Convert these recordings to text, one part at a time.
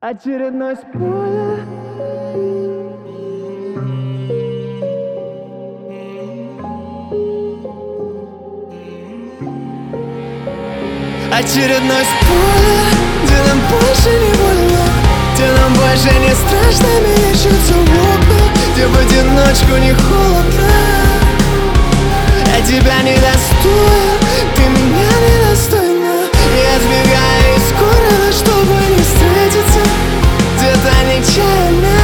Очередной спойлер. Очередной спойлер, где нам больше не больно, где нам больше не страшно мерещится в окна, где в одиночку не холодно. Я тебя недостоин, ты меня недостойна. Я сбегаю из города, чтобы не встретиться где-то нечаянно.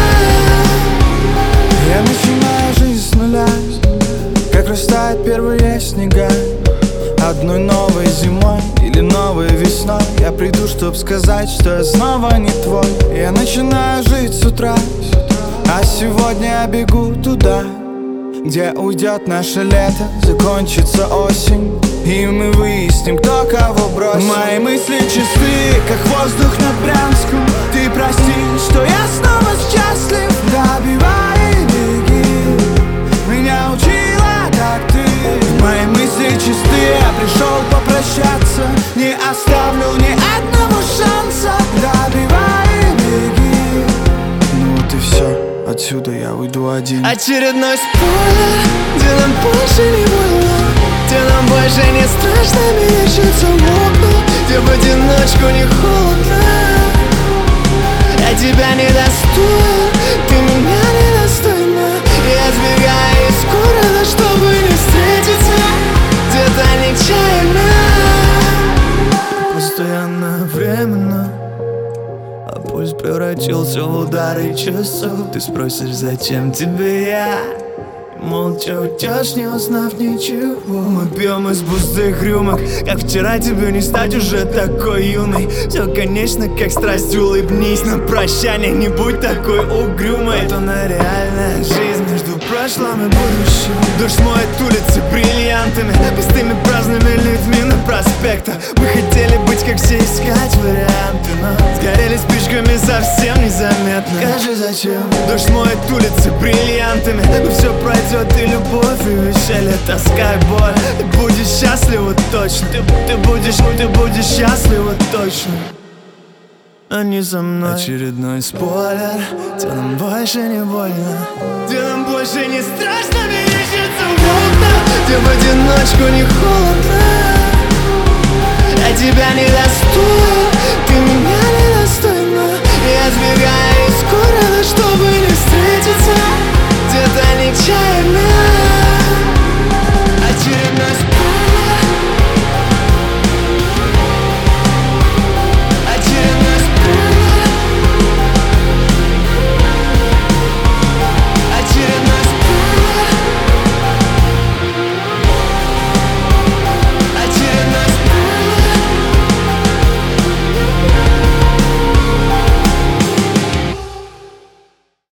Я начинаю жизнь с нуля, как растают первые снега. Одной новой зимой или новой весной я приду, чтоб сказать, что я снова не твой. Я начинаю жить с утра, а сегодня я бегу туда, где уйдет наше лето, закончится осень, и мы выясним, кто кого бросил. Мои мысли чисты, как воздух над Брянском. Ты прости, что я снова счастлив. Добивай и беги, меня учила, как ты. Мои мысли чисты, я пришел попрощаться, не оставлю ни одного шанса. Добивай и беги. Ну вот и все, отсюда я уйду один. Очередной спойлер, где нам больше не больно, где нам больше не страшно мерещится в окна, где в одиночку не холодно. Я тебя недостоин, ты меня недостойна. Я сбегаю из города, чтобы не встретиться где-то нечаянно. Постоянно временно, а пульс превратился в удары часов. Ты спросишь, зачем тебе я? Молча уйдешь, не узнав ничего. Мы пьем из пустых рюмок, как вчера тебе не стать уже такой юной. Все, конечно, как страсть, улыбнись на прощание, не будь такой угрюмой. Это на реальная жизнь между прошлым и будущим. Дождь смоет улицы бриллиантами, пустыми праздными людьми на проспектах. Мы хотели быть как все, искать варианты, но сгорели спичками совсем незаметно. Скажи, зачем? Дождь смоет улицы бриллиантами, но все пройдет. И любовь, и веселье, тоска и боль. Ты будешь счастлива точно. Ты будешь счастлива точно, а не со мной. Очередной спойлер, где нам больше не больно, где нам больше не страшно мерещится в окна, где в одиночку не холодно. Я тебя недостоин, ты меня не